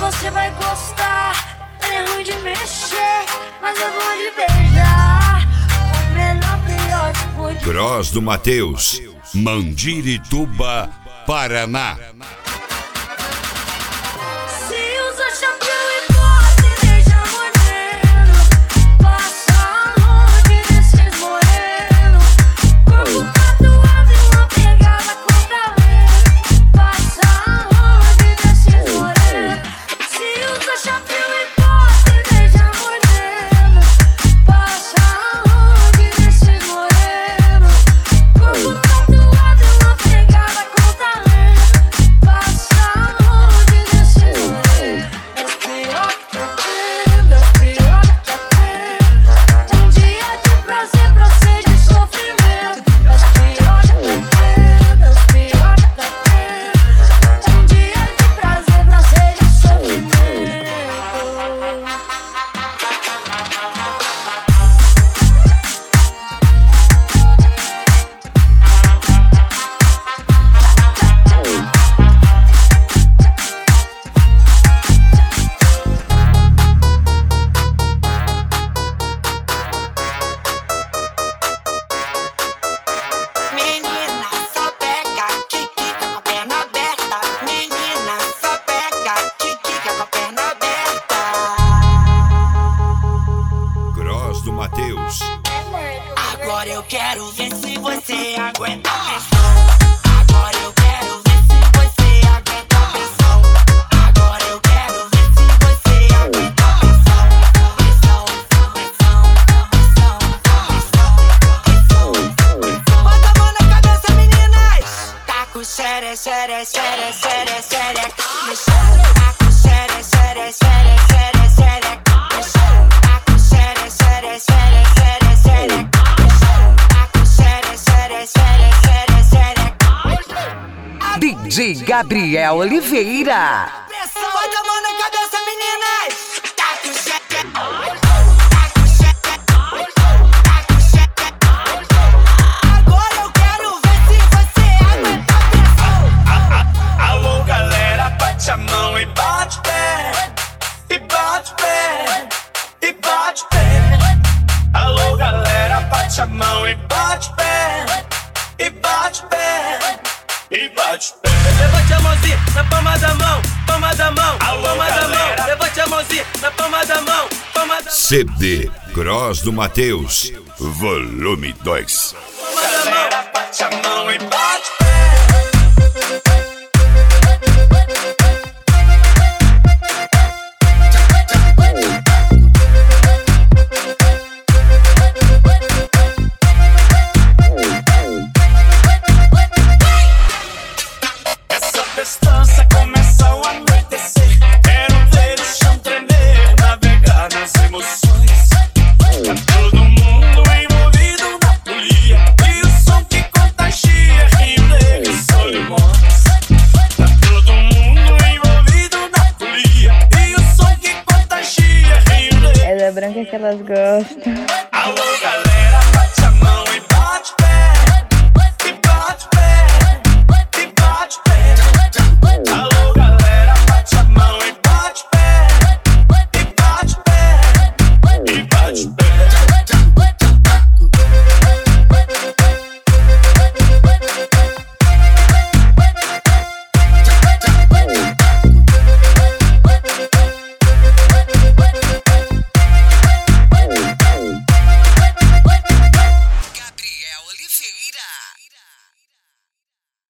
você vai gostar. Ele é ruim de mexer, mas é bom de beijar. O melhor, pior, tipo de... Gross do Matheus, Mandirituba, Paraná. Se usa chapéu e bota, deixa moreno. Passa longe desses moreno. Corpo tatuado e uma pegada com talento. Passa longe desses moreno. Se usa chapéu e bota, deixa moreno. Passa longe desses moreno. Corpo tatuado e uma pegada com talento. Passa longe desses morenos. É os pior que eu tenho, é os pior que eu tenho. Um dia de prazer pra ser de sofrimento. É os pior que eu tenho, é os pior que eu tenho. Um dia de prazer pra ser de sofrimento. Menina, só pega, que quica com a perna aberta. Menina, só pega, que quica com a perna aberta. Gross do Matheus. Agora eu quero ver se você aguenta a pressão. Agora eu quero ver se você aguenta a pressão. Agora eu quero ver se você aguenta a pressão. Pressão, pressão, pressão, pressão, pressão, pressão. Bota a mão na cabeça, meninas. Tá com xere, xere, xere, xere, xere no chão. Tá com xere, xere, xere, xere, xere no chão. Tá com xere, xere, xere, xere, xere no chão. Tá com xere, xere, xere, xere, xere no chão. DJ Gabriel Oliveira. Pressão, bota a mão na cabeça, meninas. Tá com xere, agora eu quero ver se você aguenta a pressão. Alô, galera, bate a mão e bate pé. E bate pé. E bate pé. Alô, galera, bate a mão e bate pé. E bate pé. E bate pé. Levante a mãozinha na palma da mão, palma da mão, Alô, palma da galera. mão. Levante a mãozinha na palma da mão, palma da mão. CD Gross do Matheus, volume 2. Galera, bate a mão e bate pé. Essa festança começa ao anoitecer. Quero ver o chão tremer, navegar nas emoções. Tá todo mundo envolvido na folia, e o som que contagia, Rio Negro e Solimões. Tá todo mundo envolvido na folia, e o som que contagia, Rio Negro. Ela é branca que elas gostam.